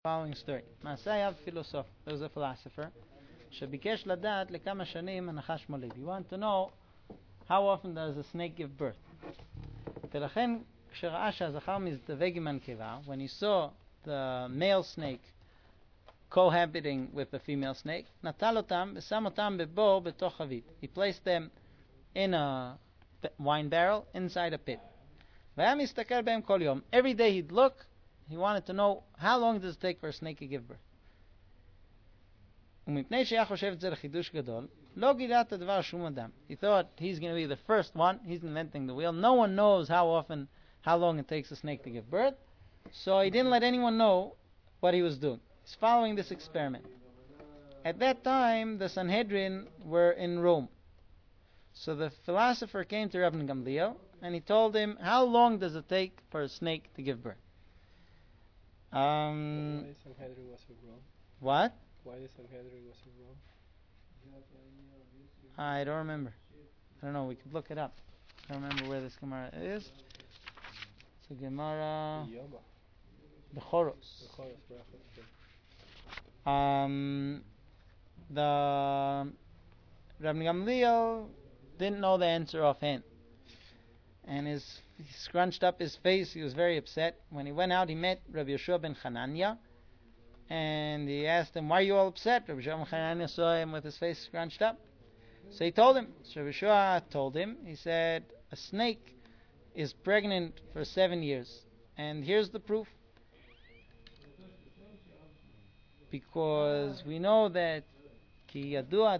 Following story. Masayav philosoph. There was a philosopher. שביקש לדעת לכמה שנים הנחש מוליד. You want to know how often does a snake give birth. ולכן כשראה שהזכר מזדווג עם הנקבה, when he saw the male snake cohabiting with the female snake, נטל אותם ושם אותם בבור בתוך חבית. He placed them in a wine barrel inside a pit. והיה מסתכל בהם כל יום. Every day he'd look. He wanted to know how long does it take for a snake to give birth. ומפני שהיה חושב את זה לחידוש גדול, לא גילה את הדבר שום אדם. He thought he's going to be the first one. He's inventing the wheel. No one knows how long it takes a snake to give birth. So he didn't let anyone know what he was doing. He's following this experiment. At that time, the Sanhedrin were in Rome. So the philosopher came to Rabbi Gamliel and he told him, how long does it take for a snake to give birth? Why Sanhedrin was so wrong? What? Why the Sanhedrin was so wrong? I don't remember. I don't know. We could look it up. I don't remember where this Gemara is. It's a Gemara. The Choros. The Rabbi Gamliel didn't know the answer offhand, and he scrunched up his face. He was very upset. When he went out, he met Rabbi Yeshua ben Hanania, and he asked him, "Why are you all upset?" Rabbi Yeshua ben Hanania saw him with his face scrunched up. So he told him. So Rabbi Yeshua told him. He said, "A snake is pregnant for 7 years, and here's the proof. Because we know that we know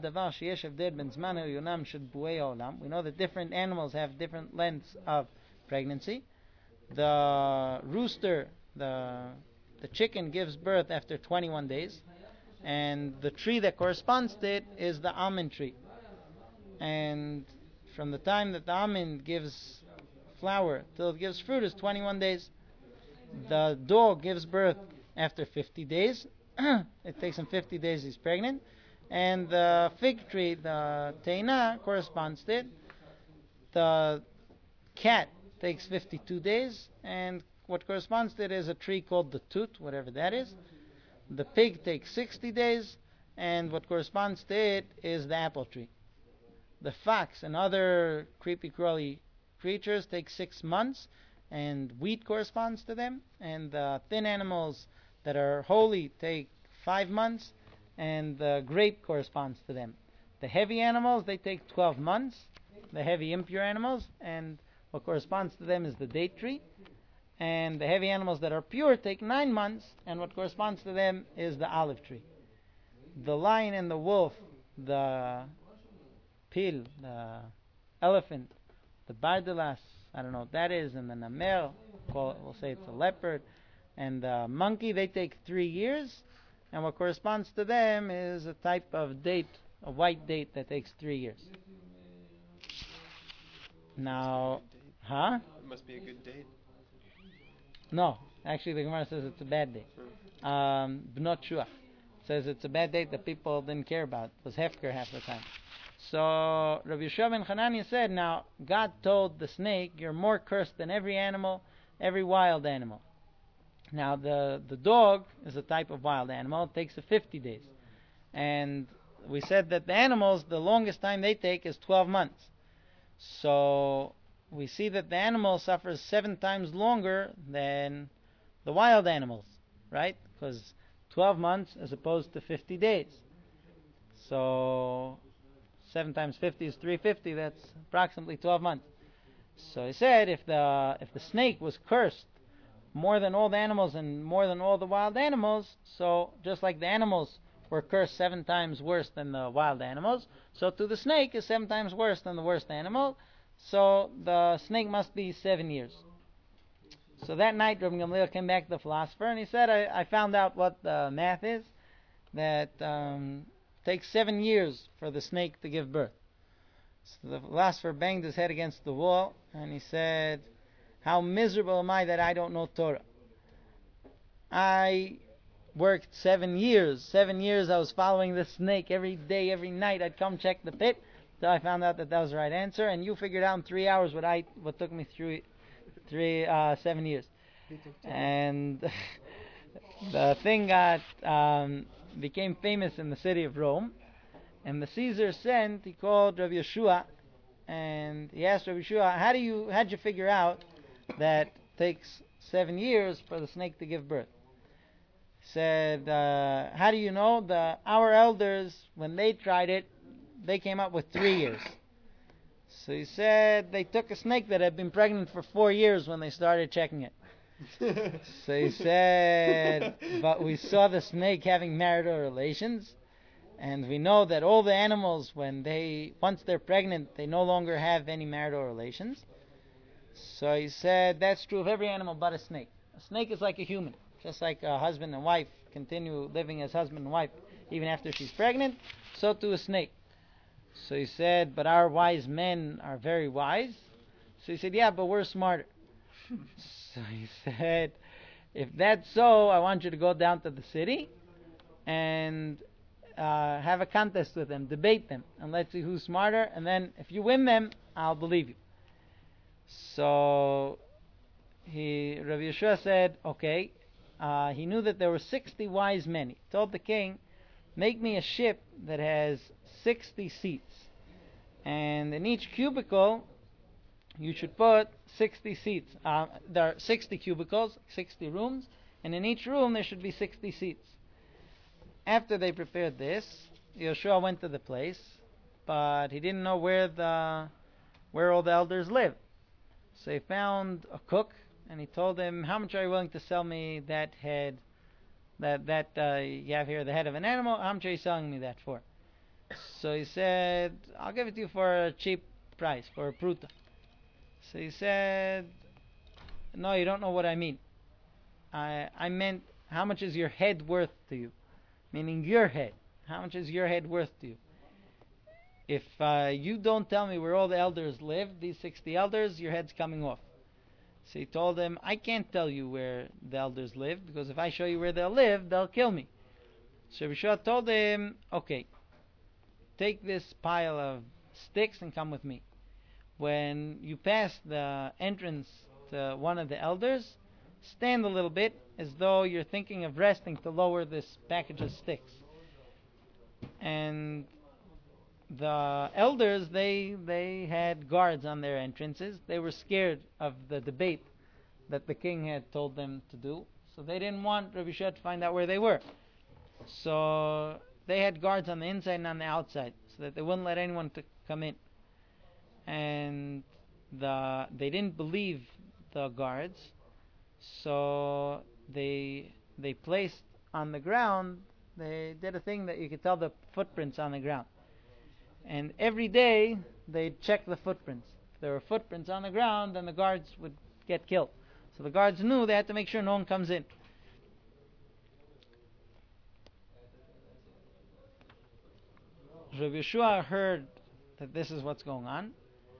that different animals have different lengths of pregnancy. The rooster, the chicken, gives birth after 21 days, and the tree that corresponds to it is the almond tree. And from the time that the almond gives flower till it gives fruit is 21 days. The dog gives birth after 50 days. It takes him 50 days, he's pregnant. And the fig tree, the teina, corresponds to it. The cat takes 52 days, and what corresponds to it is a tree called the tut, whatever that is. The pig takes 60 days, and what corresponds to it is the apple tree. The fox and other creepy crawly creatures take 6 months, and wheat corresponds to them. And the thin animals that are holy take 5 months, and the grape corresponds to them. The heavy animals, they take 12 months, the heavy impure animals, and what corresponds to them is the date tree. And the heavy animals that are pure take 9 months, and what corresponds to them is the olive tree. The lion and the wolf, the pil, the elephant, the bardelas, I don't know what that is, and the namer, we'll say it's a leopard, and the monkey, they take 3 years, and what corresponds to them is a type of date, a white date that takes 3 years. Now, It must be a good date. No, actually the Gemara says it's a bad date. Bnot Shuach says it's a bad date that people didn't care about. It was hefker half the time. So Rabbi Yeshua ben Hanania said, now God told the snake, you're more cursed than every animal, every wild animal. Now the dog is a type of wild animal. It takes 50 days. And we said that the animals, the longest time they take is 12 months. So we see that the animal suffers 7 times longer than the wild animals, right? Because 12 months as opposed to 50 days. So 7 times 50 is 350. That's approximately 12 months. So he said if the snake was cursed more than all the animals and more than all the wild animals, so just like the animals were cursed 7 times worse than the wild animals, so to the snake is 7 times worse than the worst animal, so the snake must be 7 years. So that night Rabbi Gamliel came back to the philosopher and he said, I found out what the math is, that takes 7 years for the snake to give birth. So the philosopher banged his head against the wall and he said, how miserable am I that I don't know Torah. I worked 7 years. 7 years I was following this snake every day, every night. I'd come check the pit till I found out that was the right answer. And you figured out in 3 hours what took me through 7 years. And The thing got became famous in the city of Rome, and the Caesar sent. He called Rabbi Yeshua, and he asked Rabbi Yeshua, how'd you figure out that it takes 7 years for the snake to give birth? He said, how do you know? Our elders, when they tried it, they came up with 3 years. So he said they took a snake that had been pregnant for 4 years when they started checking it. So he said, but we saw the snake having marital relations, and we know that all the animals, once they're pregnant, they no longer have any marital relations. So he said that's true of every animal but a snake. A snake is like a human, just like a husband and wife continue living as husband and wife even after she's pregnant, so too a snake. So he said, but our wise men are very wise. So he said, yeah, but we're smarter. So he said, if that's so, I want you to go down to the city and have a contest with them, debate them, and let's see who's smarter, and then if you win them, I'll believe you. So Rabbi Yeshua said, okay. He knew that there were 60 wise men. He told the king, make me a ship that has 60 seats, and in each cubicle you should put 60 seats. There are 60 cubicles, 60 rooms, and in each room there should be 60 seats. After they prepared this, Yeshua went to the place, but he didn't know where all the elders lived. So he found a cook, and he told him, how much are you willing to sell me that head, that you have here, the head of an animal? How much are you selling me that for? So he said, I'll give it to you for a cheap price, for a pruta. So he said, no, you don't know what I mean. I meant, how much is your head worth to you? Meaning your head. How much is your head worth to you? If you don't tell me where all the elders live, these 60 elders, your head's coming off. So he told them, I can't tell you where the elders live, because if I show you where they'll live, they'll kill me. So Yeshua told him, okay, take this pile of sticks and come with me. When you pass the entrance to one of the elders, stand a little bit as though you're thinking of resting to lower this package of sticks. And the elders, they had guards on their entrances. They were scared of the debate that the king had told them to do. So they didn't want Rabbi Yeshua to find out where they were. So they had guards on the inside and on the outside, so that they wouldn't let anyone to come in. And they didn't believe the guards, so they placed on the ground, they did a thing that you could tell the footprints on the ground. And every day they'd check the footprints. If there were footprints on the ground, then the guards would get killed. So the guards knew they had to make sure no one comes in. Rabbi Yeshua heard that this is what's going on.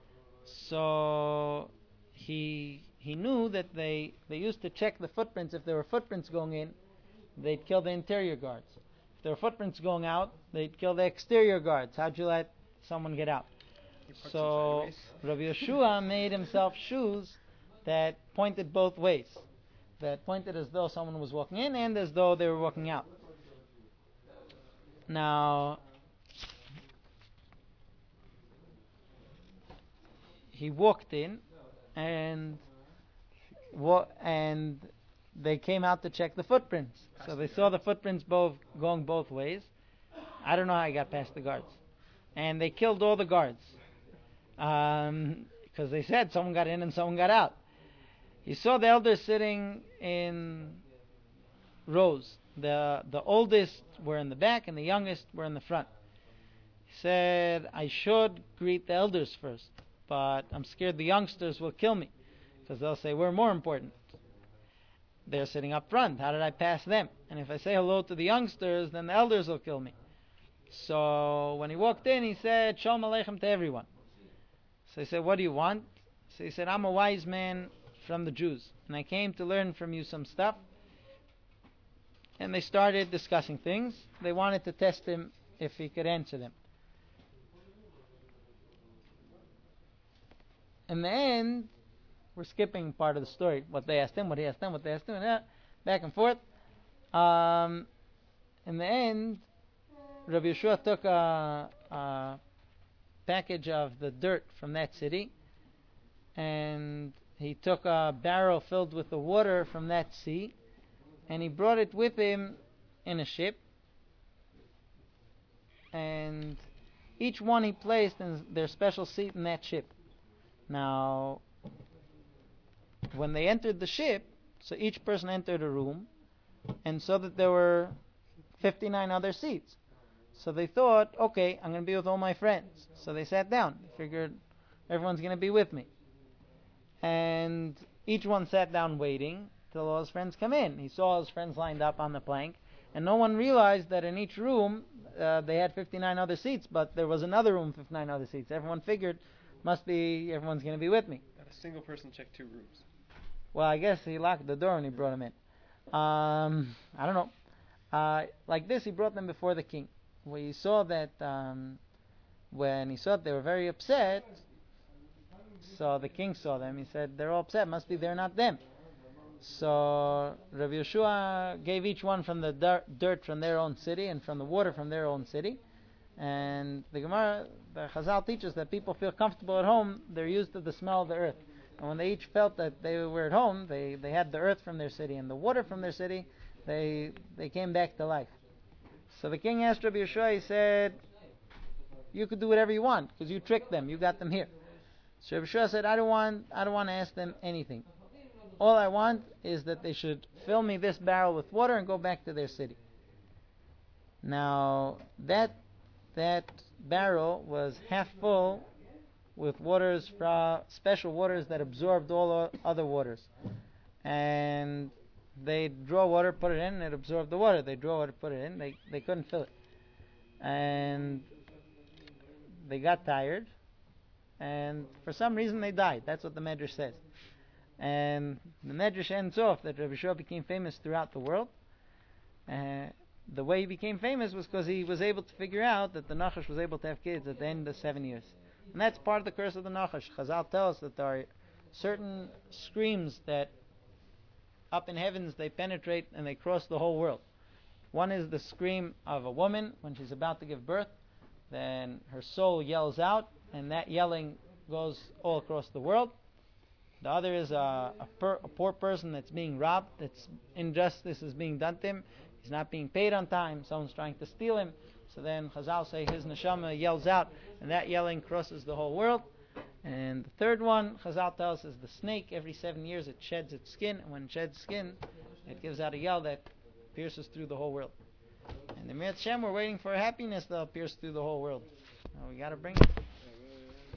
So he knew that they used to check the footprints. If there were footprints going in, they'd kill the interior guards. If there were footprints going out, they'd kill the exterior guards. How'd you let someone get out? So Rabbi Yeshua made himself shoes that pointed both ways. That pointed as though someone was walking in and as though they were walking out. Now, he walked in, and they came out to check the footprints. So they saw the footprints going both ways. I don't know how he got past the guards. And they killed all the guards. Because they said someone got in and someone got out. He saw the elders sitting in rows. The oldest were in the back and the youngest were in the front. He said, I should greet the elders first, but I'm scared the youngsters will kill me, because they'll say we're more important. They're sitting up front. How did I pass them? And if I say hello to the youngsters, then the elders will kill me. So when he walked in, he said, Shalom Aleichem to everyone. So he said, what do you want? So he said, I'm a wise man from the Jews, and I came to learn from you some stuff. And they started discussing things. They wanted to test him if he could answer them. In the end, we're skipping part of the story. What they asked him, what he asked them, what they asked him, back and forth. In the end, Rabbi Yeshua took a package of the dirt from that city, and he took a barrel filled with the water from that sea, and he brought it with him in a ship, and each one he placed in their special seat in that ship. Now, when they entered the ship, so each person entered a room, and so that there were 59 other seats. So they thought, okay, I'm going to be with all my friends. So they sat down. They figured everyone's going to be with me. And each one sat down waiting till all his friends come in. He saw his friends lined up on the plank, and no one realized that in each room they had 59 other seats, but there was another room, 59 other seats. Everyone figured, must be everyone's going to be with me. Not a single person checked 2 rooms. Well, I guess he locked the door when he brought him in. I don't know. Like this, he brought them before the king. We saw that when he saw that they were very upset, so the king saw them. He said, they're all upset. Must be they're not them. So Rabbi Yeshua gave each one from the dirt from their own city and from the water from their own city. And the Gemara, the Chazal teaches that people feel comfortable at home. They're used to the smell of the earth. And when they each felt that they were at home, they had the earth from their city and the water from their city, they came back to life. So the king asked Rabbi Yeshua, he said, you could do whatever you want, because you tricked them, you got them here. So Rabbi Yeshua said, I don't want to ask them anything. All I want is that they should fill me this barrel with water and go back to their city. Now, that barrel was half full with waters, special waters that absorbed all other waters. And they draw water, put it in, and it absorbed the water. They draw water, put it in. They couldn't fill it. And they got tired. And for some reason they died. That's what the Medrash says. And the Medrash ends off that Rabbi Yeshua became famous throughout the world. The way he became famous was because he was able to figure out that the Nachash was able to have kids at the end of 7 years. And that's part of the curse of the Nachash. Chazal tells us that there are certain screams that up in heavens they penetrate and they cross the whole world. One is the scream of a woman when she's about to give birth. Then her soul yells out, and that yelling goes all across the world. The other is a poor person that's being robbed, that's injustice is being done to him. He's not being paid on time. Someone's trying to steal him. So then Chazal say his neshama yells out, and that yelling crosses the whole world. And the third one, Chazal tells us, is the snake. Every 7 years it sheds its skin, and when it sheds skin, it gives out a yell that pierces through the whole world. And the Mirat Shem, we're waiting for happiness that'll pierce through the whole world. Now we got to bring it.